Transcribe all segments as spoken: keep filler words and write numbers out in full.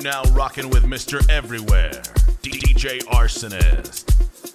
now rocking with Mister Everywhere, D J Arsonist.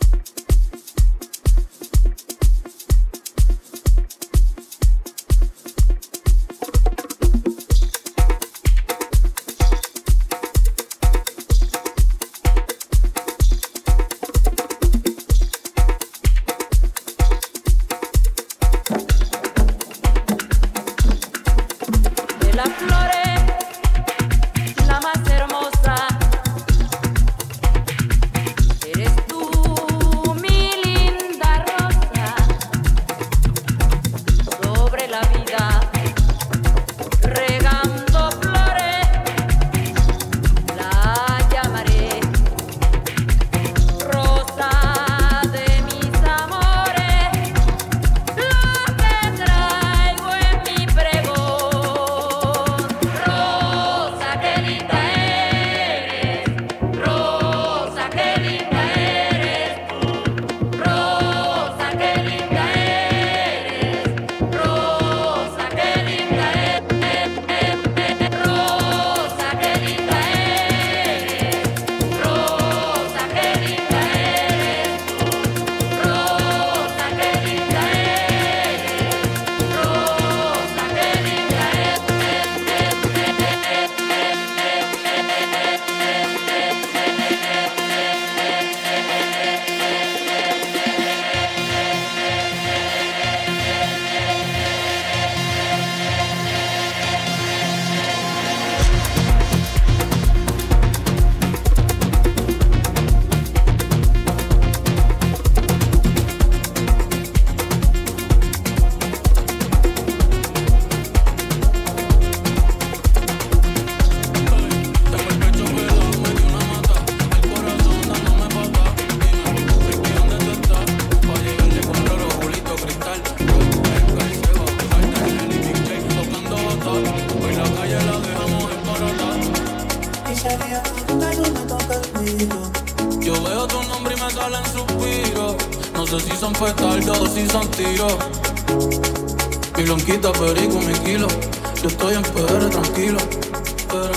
Mi blanquita, perico, mi kilo. Yo estoy en P R, tranquilo. Pero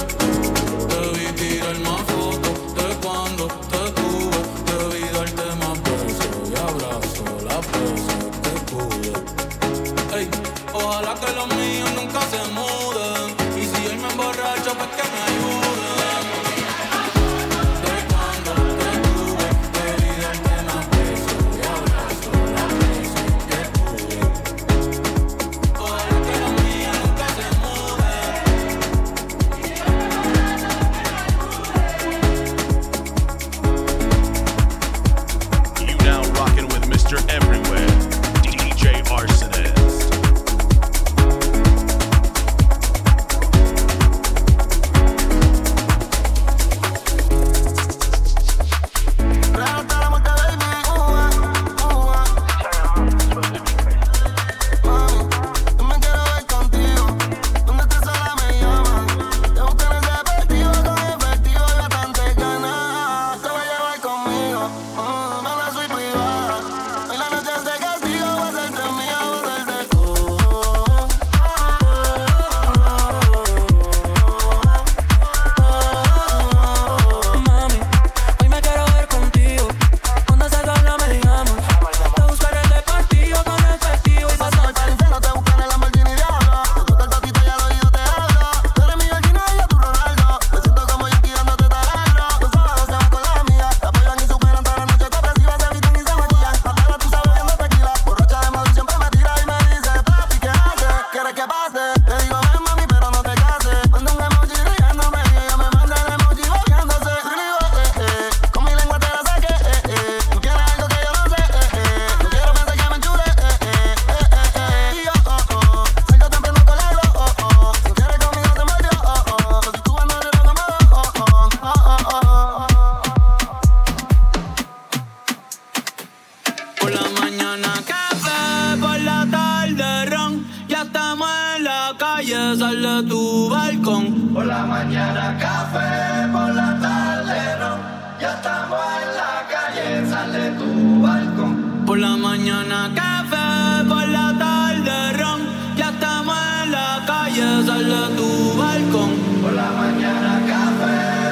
te vi tirar más fotos de cuando te tuve. Debí darte más besos y abrazo las veces que pude. Ey, ojalá que los míos nunca se muden. Y si él me emborracha, pues que me ayuden. Sal de tu balcón. Por la mañana café, por la tarde ron. Ya estamos en la calle, sal de tu balcón. Por la mañana café, por la tarde ron. Ya estamos en la calle, sal de tu balcón. Por la mañana café,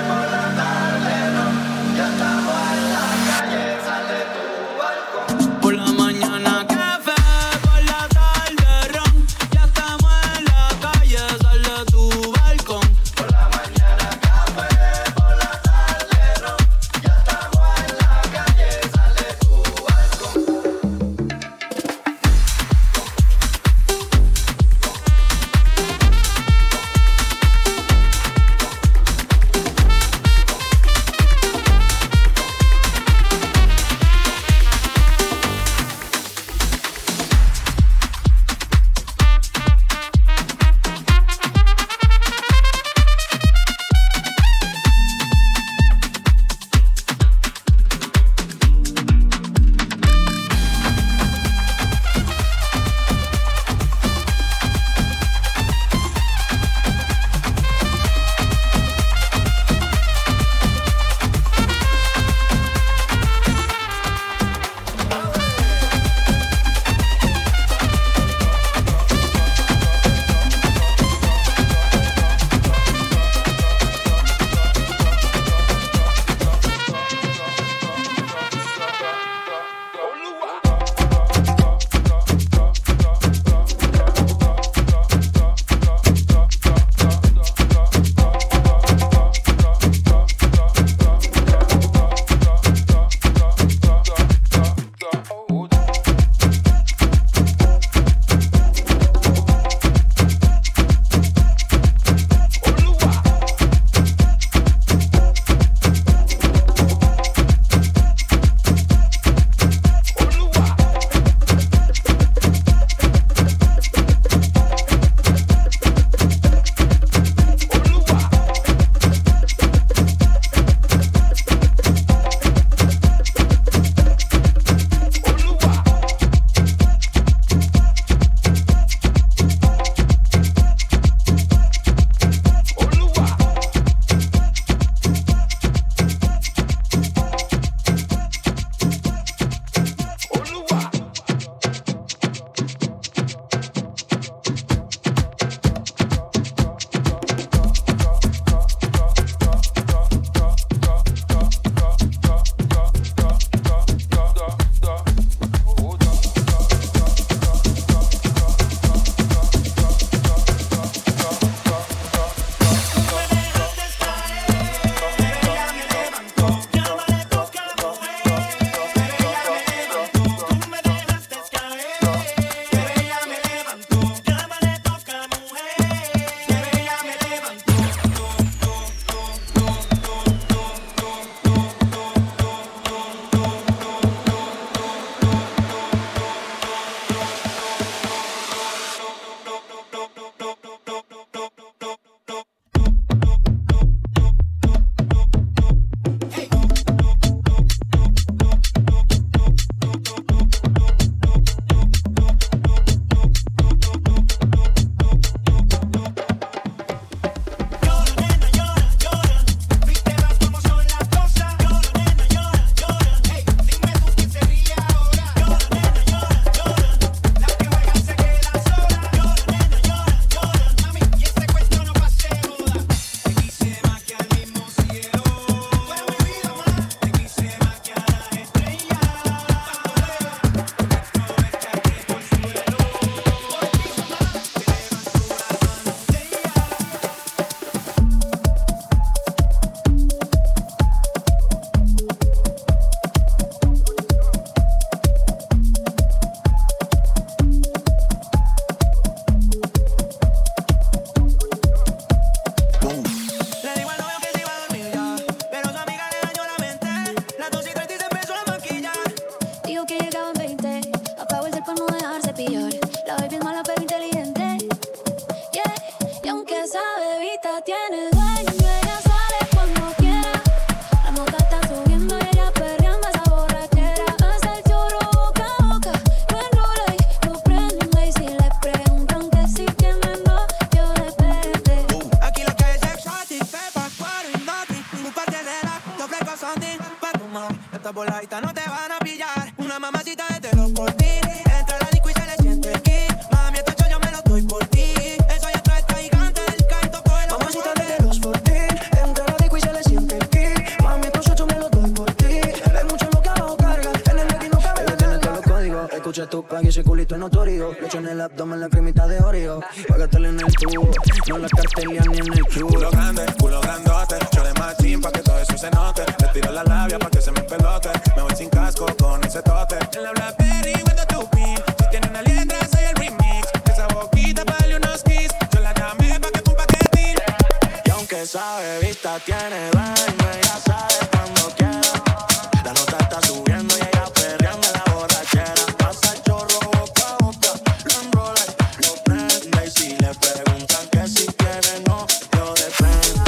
esa bebita tiene dueño, ella sale cuando quiera. La nota está subiendo y ella perreando esa borrachera. Hace el churro boca a boca, lo enrola y lo prende. Y si le preguntan que si tiene novio, depende. Uh, aquí lo que es exotic, pepa, cuero y noti. Un par de dedas, doble cosonti. Pa' tu mami, estas boladitas no te van a pillar. Una mamacita desde los cortines. Entra la disco y se le siente el kick. Mami, este yo me lo doy por ti. Eso ya trae esta gigante del canto por el mamacita desde los cortines. Entra la disco y se le siente el kick. Mami, este yo me lo doy por ti. Es mucho lo que abajo carga. En el medio no cabe la tiene todos los códigos. Escucha tu pan y ese culito es notorio. Le echo en el abdomen la cremita de Oreo. Pa' gastarle en el tubo. No la cartelia ni en el club. Culo grande, culo grandote. Yo de machín pa' que todo eso se note. Le tiro la labia pa' que se me pelote. Me voy sin casco con ese tote. En la Blackberry with tu pin. Si tiene una letra soy el remix. Esa boquita pa' darle unos kiss. Yo la llamé pa' que fue un paquetín. Y aunque esa bebita tiene dueño, ella sabe cuando quiera. La nota está subiendo y ella perreando en la borrachera. Pasa el chorro boca a boca, lo enrola y lo prende. Y si le preguntan que si tiene novio, depende.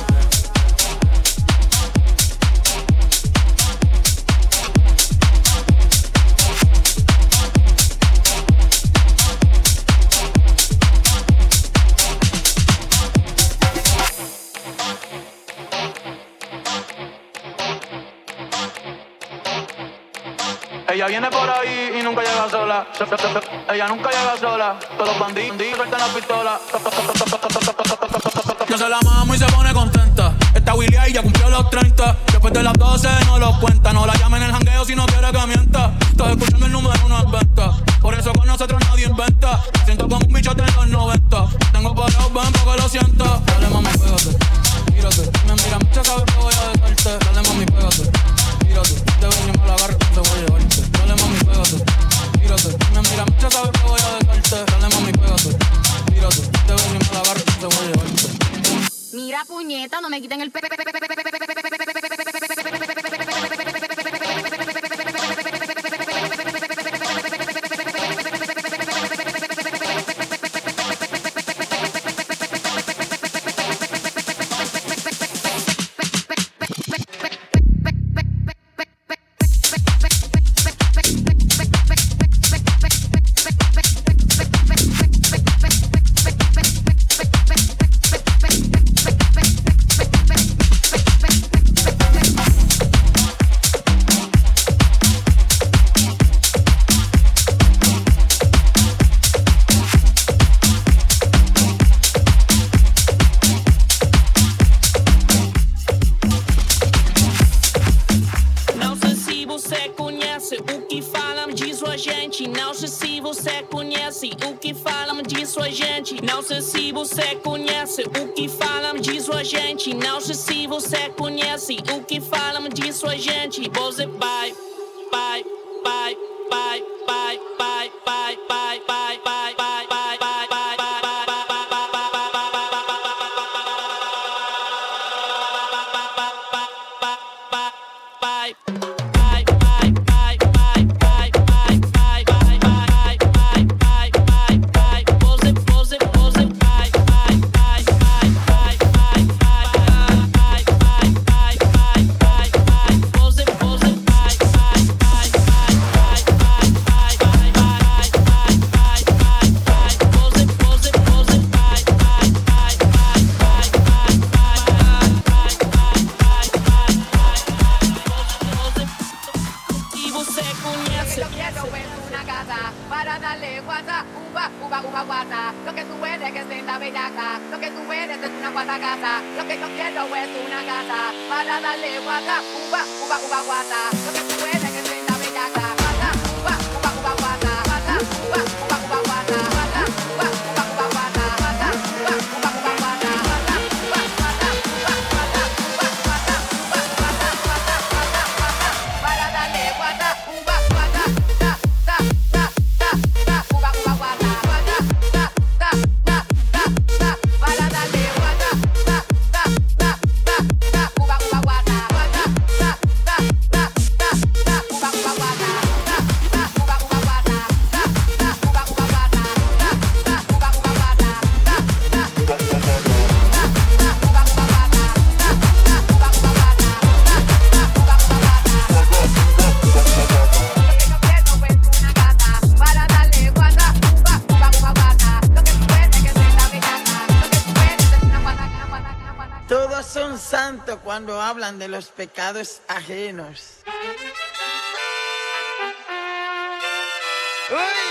Ella viene por ahí y nunca llega sola. Ella nunca llega sola. Todos los bandidos sueltan la pistola. Yo se la mamo y se pone contenta. Esta Willy y ya cumplió los treinta. Después de las doce no los cuenta. No la llamen en el jangueo si no quiere que mienta. Estás escuchando el número uno en venta. Por eso con nosotros nadie inventa. Siento como un bicho de los noventa. Tengo parado, ven porque lo siento. Dale mami, pégate, mírate. Me mira mucho, sabes que voy a dejarte. Dale mami, pégate, mírate. Te ven y me la agarro, te voy a llevarte. Dale mami, pégate, mírate. Me mira mucho, sabes que voy a dejarte. Dale mami, pégate, mírate. Te ven y me la agarro, te voy a llevarte. Mira puñeta, no me quiten el pe pe pe pe pe pe pe pe pe Não sei se você conhece o que falam disso a gente. Não sei se você conhece o que falam disso a gente. Você vai, vai, vai, vai, vai, vai, vai, vai, vai, vai, vai, vai, vai, vai, Todos son santos cuando hablan de los pecados ajenos. ¡Uy!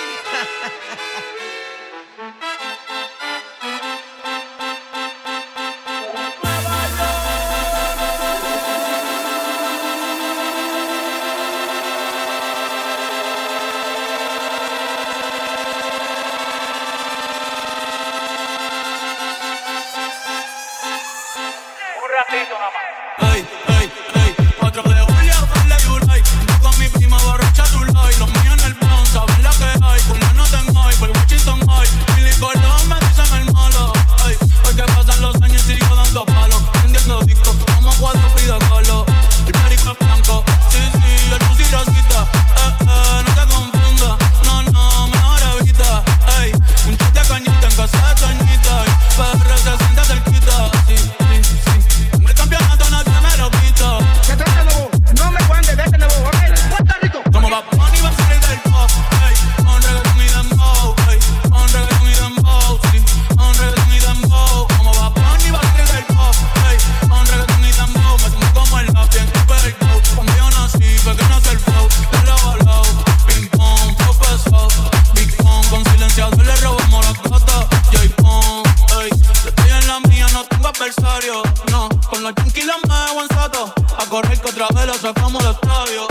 Ey, ey, ey, otro de Julio, darle Yulai. Con mi prima borracha Zulay. Los míos en el Bronx, saben la que hay. Con la no tengo hoy, por Washington hoy. Billy Colón me dicen el malo. Ey, hoy que pasan los años y sigo dando palos. Vendiendo discos, como cuatro Frida Kahlo. El perico es blanco, sí, sí, el pussy rosita. Eh, eh, no te confunda, no, no, mejor evita. Ey, un shot de cañita en casa de Toñita. P R se siente cerquita, sí, sí, sí. Me campeonato nadie me lo quita. ¿Qué te nuevo? No me cuentes de este nuevo, ok. Puerto Rico. Como va Bunny va a salir del pop, ey, con reggaeton y dembow, ey, con reggaeton y dembow, sí, con reggaeton y dembow. Como va Bunny va a salir del pop, ey, con reggaeton y dembow. Me siento como el rap, bien perdido. Cuando yo nací, fue que nace el flow, de lado a lado. Ping pong, flow pesado, Big Pong, con silenciador le robamos las gatas. J-Pong, ey, yo estoy en la mía, no tengo adversario, no. Con los tranquilos me hago en sato, a correr que otra vez lo sacamos del estadio.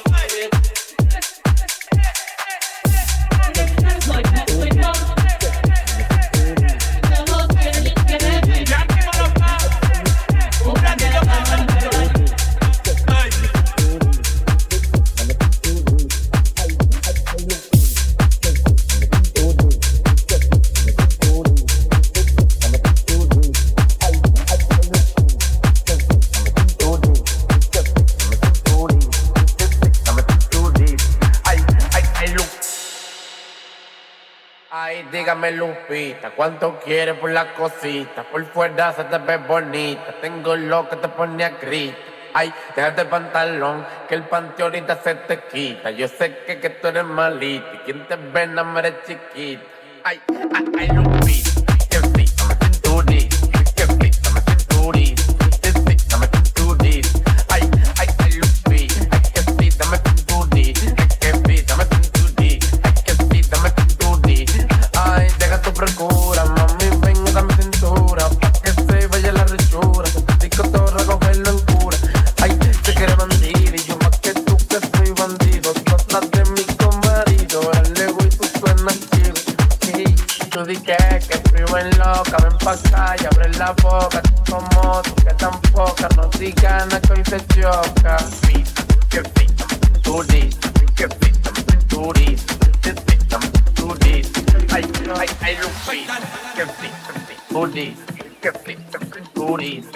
Ay, dígame Lupita, ¿cuánto quieres por la cosita? Por fuera se te ve bonita, tengo lo que te pone a gritar. Ay, déjate el pantalón, que el panty ahorita se te quita. Yo sé que, que tú eres malita y quien te ve nada más eres chiquita. Ay, ay, ay, Lupita, que sí, dame cinturita, que sí, dame cinturita, que sí, dame cinturita. Ay, ay, ay, Lupita, ay, que sí, dame cinturita, que sí, dame cinturita, ay, que sí, dame cinturita. Ay, deja tu procura, mami, venga, dame cintura, pa' que se vaya la rechura, se te digo todo, recogerlo en cura. Ay, te quiere bandido, y yo más que tú que soy bandido, cosas de mi comarido, el ego y tú suenas chido. Sí, tú di que, que frío en loca, ven pa' acá y abre la boca, tú como tú que tan poca, no digas nada que hoy se choca. Pita, que pita, tú dices, que pita, tú dices, que pita, tú dices. Ay, ay, ay, Lupita, que pita, tú dices, que pita, tú dices,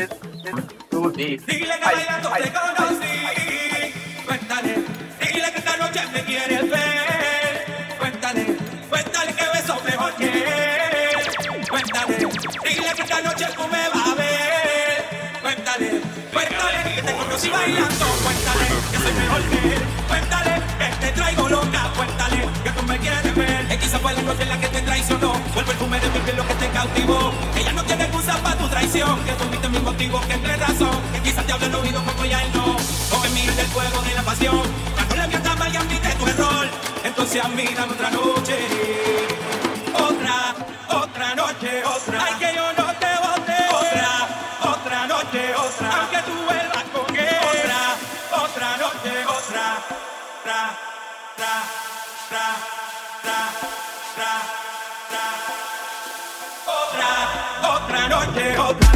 tú dices. Dile que bailando te conocí. Cuéntale, dile que esta noche me quieres ver. Cuéntale, cuéntale que beso mejor que él. Cuéntale, dile que esta noche tú me vas a ver. Cuéntale, cuéntale que te conocí bailando. Cuéntale que soy mejor que él. Cuéntale que te traigo loca. Cuéntale que tú me quieres ver. Que quizá fue la noche en la que te traicionó. Fue el perfume de mi piel lo que te cautivó. Ella no tiene excusa para tu traición. Que tuviste mis motivos, que entre razón. Que quizás te hable el oído como ya él no. Come mil del fuego de la pasión. Cuando le mientas mal y admite tu error. Entonces a mí dame otra noche. Otra, otra noche, otra. Ay, que yo no te bote. Otra, otra noche, otra. Aunque tú vuelvas con él. Otra, otra noche, otra. Tra, tra, tra, tra, tra, tra. Otra, otra noche, otra.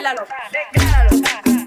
Báilalo, decláralo.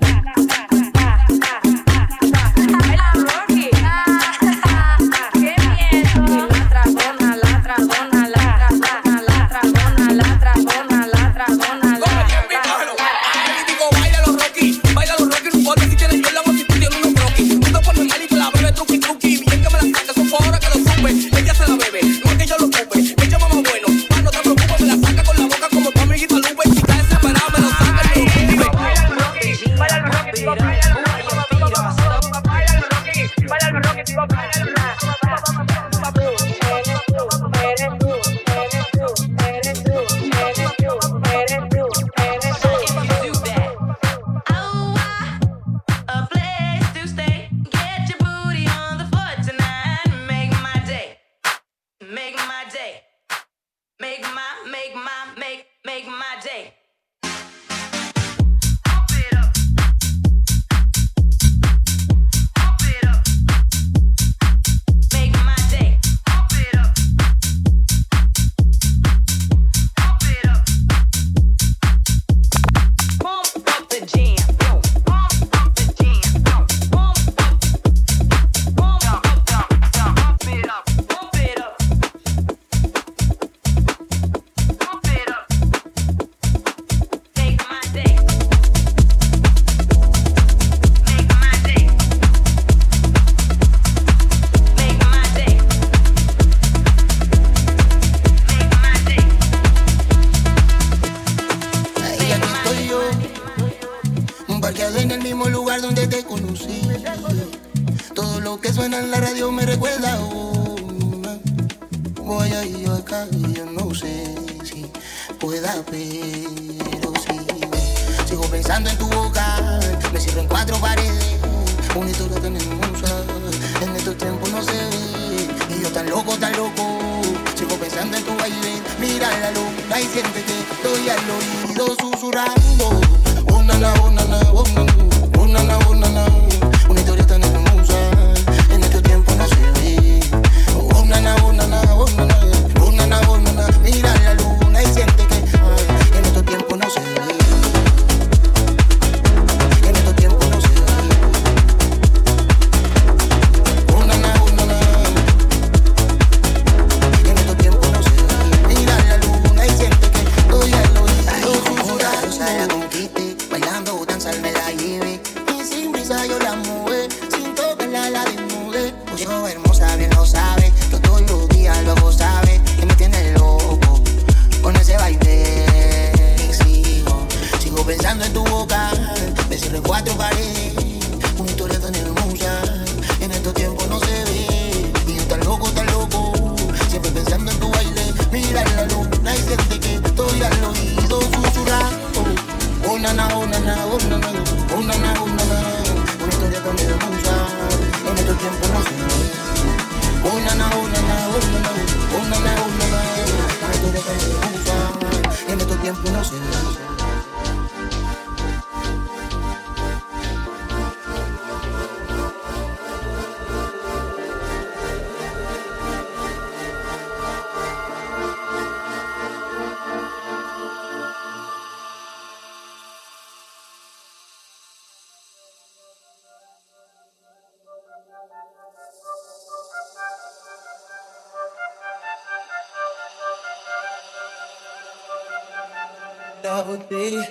Double D,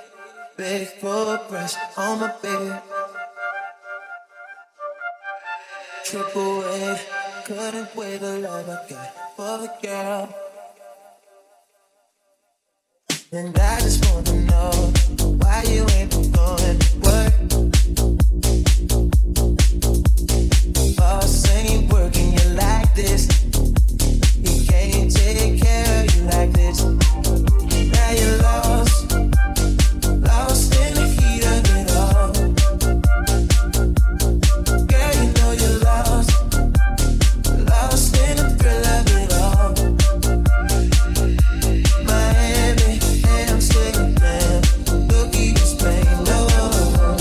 big full breast on my bed. Triple A, couldn't wait the love I got for the girl. And I just wanna know why you ain't been going to work. Boss ain't working you like this. He can't take care of you like this. Now you're lost, lost in the heat of it all. Girl, you know you're lost, lost in the thrill of it all. Miami, Amsterdam, Tokyo, Spain, no.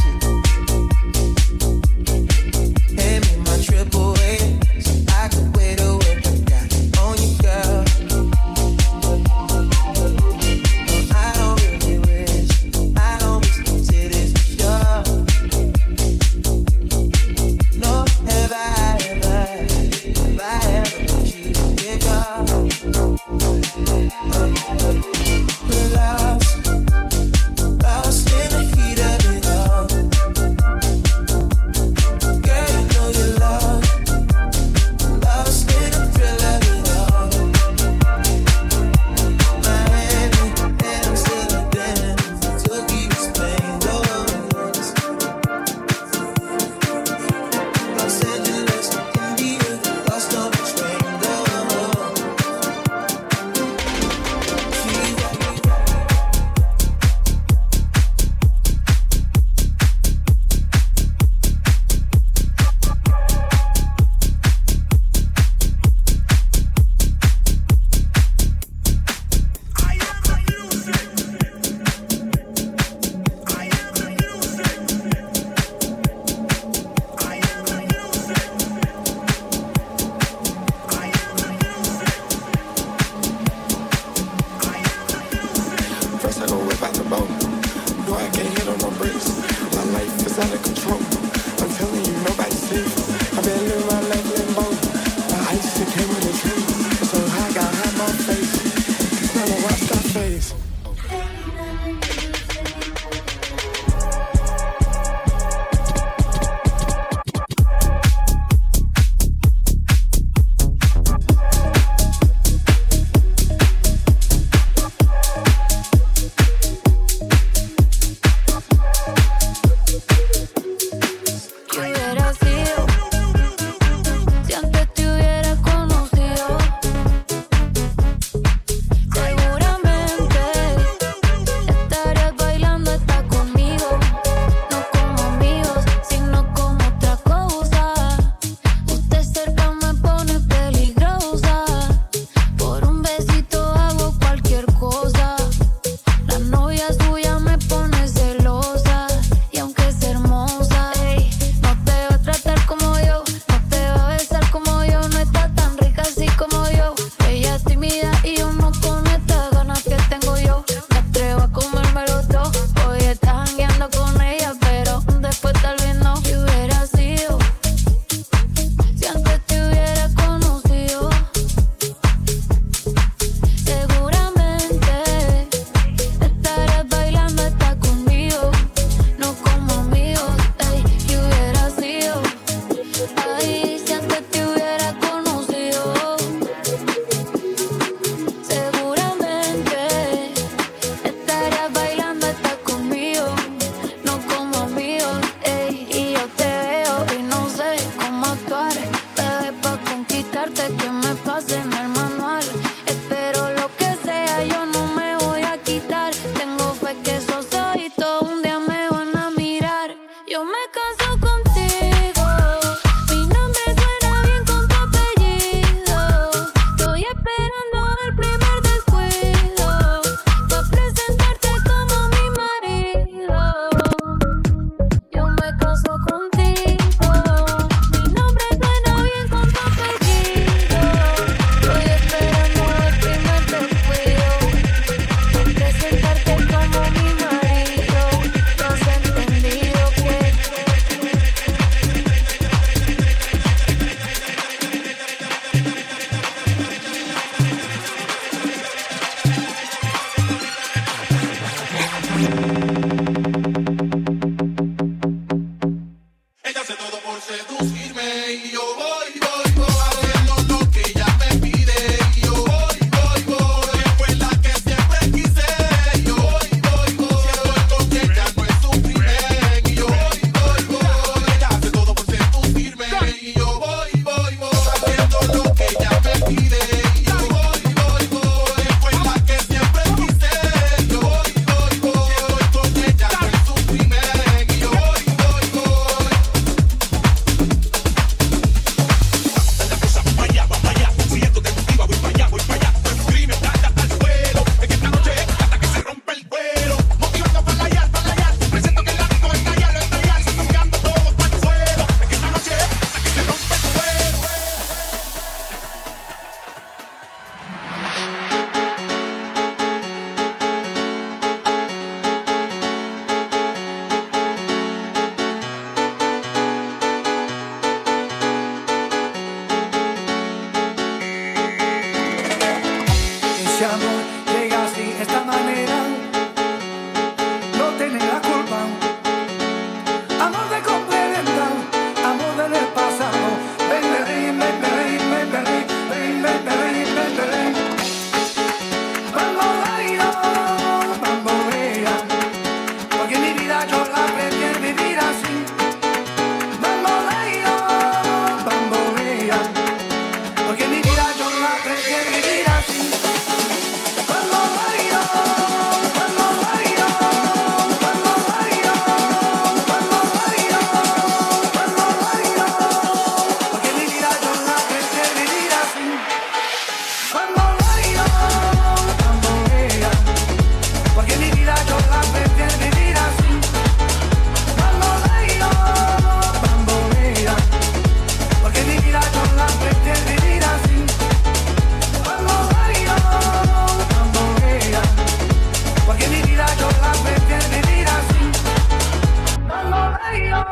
Yo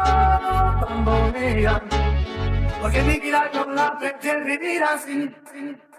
tan bonita. Porque mi vida con la prefiero vivir así.